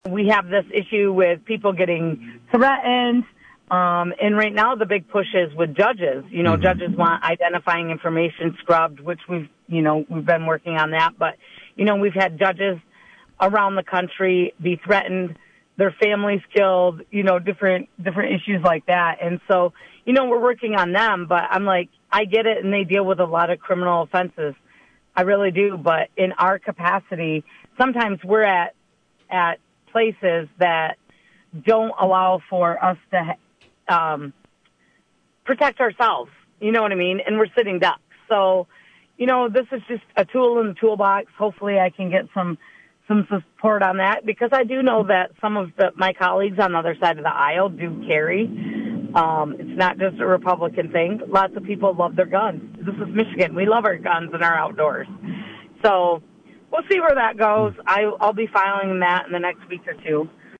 We have this issue with people getting threatened. And right now the big push is with judges. Judges want identifying information scrubbed, which we've been working on that. But, we've had judges around the country be threatened, their families killed, different issues like that. And so, we're working on them, but I'm like, I get it, and they deal with a lot of criminal offenses. I really do. But in our capacity, sometimes we're at places that don't allow for us to protect ourselves. You know what I mean? And we're sitting ducks. So, this is just a tool in the toolbox. Hopefully I can get some support on that, because I do know that some of my colleagues on the other side of the aisle do carry. It's not just a Republican thing. Lots of people love their guns. This is Michigan. We love our guns and our outdoors. So we'll see where that goes. I'll be filing that in the next week or two.